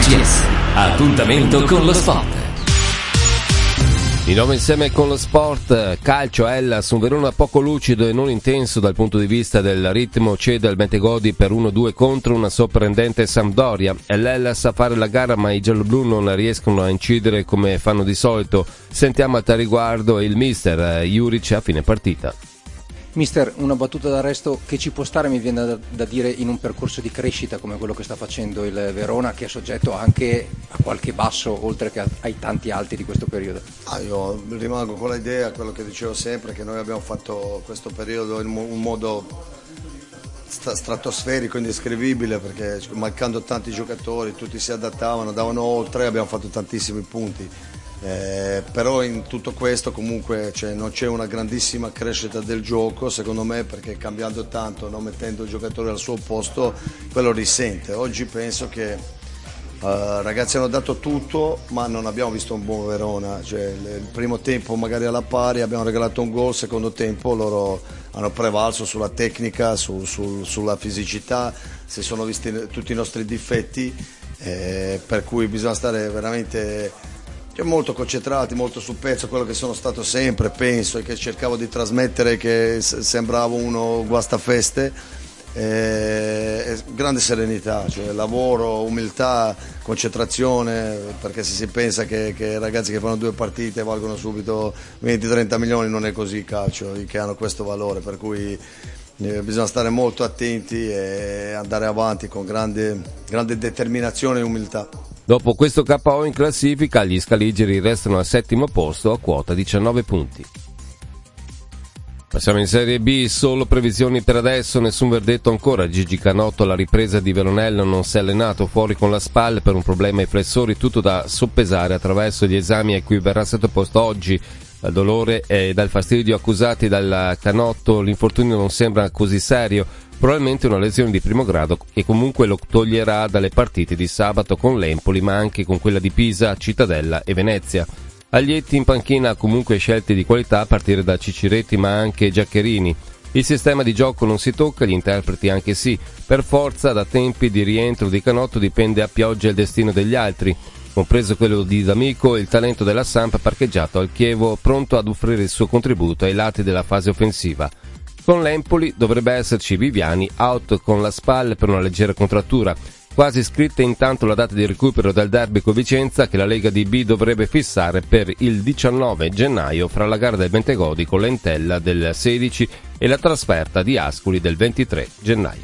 RCS, appuntamento con lo sport. Di nuovo insieme con lo sport, calcio. Hellas, un Verona poco lucido e non intenso dal punto di vista del ritmo, cede al Bentegodi per 1-2 contro una sorprendente Sampdoria. È l'Hellas a fare la gara, ma i gialloblu non riescono a incidere come fanno di solito. Sentiamo a tal riguardo il mister Juric a fine partita. Mister, una battuta d'arresto che ci può stare, mi viene da dire, in un percorso di crescita come quello che sta facendo il Verona, che è soggetto anche a qualche basso oltre che ai tanti alti di questo periodo. Io rimango con l'idea, quello che dicevo sempre, che noi abbiamo fatto questo periodo in un modo stratosferico, indescrivibile, perché mancando tanti giocatori tutti si adattavano, davano oltre, abbiamo fatto tantissimi punti. Però in tutto questo comunque non c'è una grandissima crescita del gioco, secondo me, perché cambiando tanto, non mettendo il giocatore al suo posto, quello risente. Oggi penso che ragazzi hanno dato tutto, ma non abbiamo visto un buon Verona. Il primo tempo magari alla pari, abbiamo regalato un gol, secondo tempo loro hanno prevalso sulla tecnica, sulla fisicità, si sono visti tutti i nostri difetti, per cui bisogna stare veramente molto concentrati, molto sul pezzo, quello che sono stato sempre, penso, e che cercavo di trasmettere, che sembravo uno guastafeste, grande serenità, lavoro, umiltà, concentrazione, perché se si pensa che ragazzi che fanno 2 partite valgono subito 20-30 milioni, non è così il calcio, che hanno questo valore, per cui bisogna stare molto attenti e andare avanti con grande determinazione e umiltà. Dopo questo KO in classifica, gli scaligeri restano al 7° posto a quota 19 punti. Passiamo in Serie B, solo previsioni per adesso, nessun verdetto ancora. Gigi Canotto alla ripresa di Veronello non si è allenato, fuori con la spalla per un problema ai flessori, tutto da soppesare attraverso gli esami a cui verrà sottoposto oggi. Dal dolore e dal fastidio accusati dal Canotto, l'infortunio non sembra così serio, probabilmente una lesione di primo grado che comunque lo toglierà dalle partite di sabato con l'Empoli, ma anche con quella di Pisa, Cittadella e Venezia. Aglietti in panchina, comunque scelte di qualità a partire da Ciciretti ma anche Giaccherini. Il sistema di gioco non si tocca, gli interpreti anche sì. Per forza, da tempi di rientro di Canotto dipende a pioggia il destino degli altri, compreso quello di D'Amico e il talento della Samp parcheggiato al Chievo, pronto ad offrire il suo contributo ai lati della fase offensiva. Con l'Empoli dovrebbe esserci Viviani, out con la spalla per una leggera contrattura. Quasi scritta intanto la data di recupero del derby con Vicenza, che la Lega di B dovrebbe fissare per il 19 gennaio fra la gara del Bentegodi con l'Entella del 16 e la trasferta di Ascoli del 23 gennaio.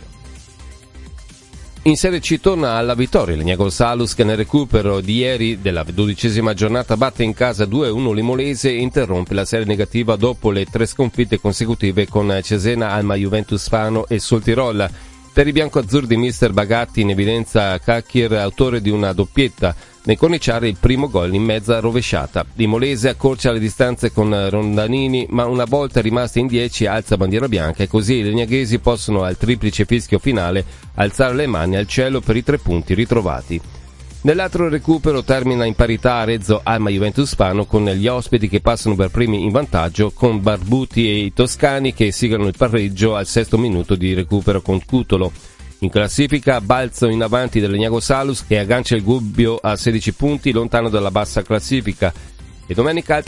In Serie C torna alla vittoria Legnago Salus, che nel recupero di ieri della 12ª giornata batte in casa 2-1 Limolese e interrompe la serie negativa dopo le 3 sconfitte consecutive con Cesena, Alma Juventus Fano e Soltirolla. Per i biancoazzurri di mister Bagatti in evidenza Kakir, autore di una doppietta, nel corniciare il primo gol in mezza rovesciata. Limolese accorcia le distanze con Rondanini, ma una volta rimasti in 10 alza bandiera bianca e così i legnaghesi possono al triplice fischio finale alzare le mani al cielo per i 3 punti ritrovati. Nell'altro recupero termina in parità Arezzo Alma Juventus Fano, con gli ospiti che passano per primi in vantaggio, con Barbuti e i toscani che siglano il pareggio al 6° minuto di recupero con Cutolo. In classifica balzo in avanti del Legnago Salus, che aggancia il Gubbio a 16 punti, lontano dalla bassa classifica. E domenica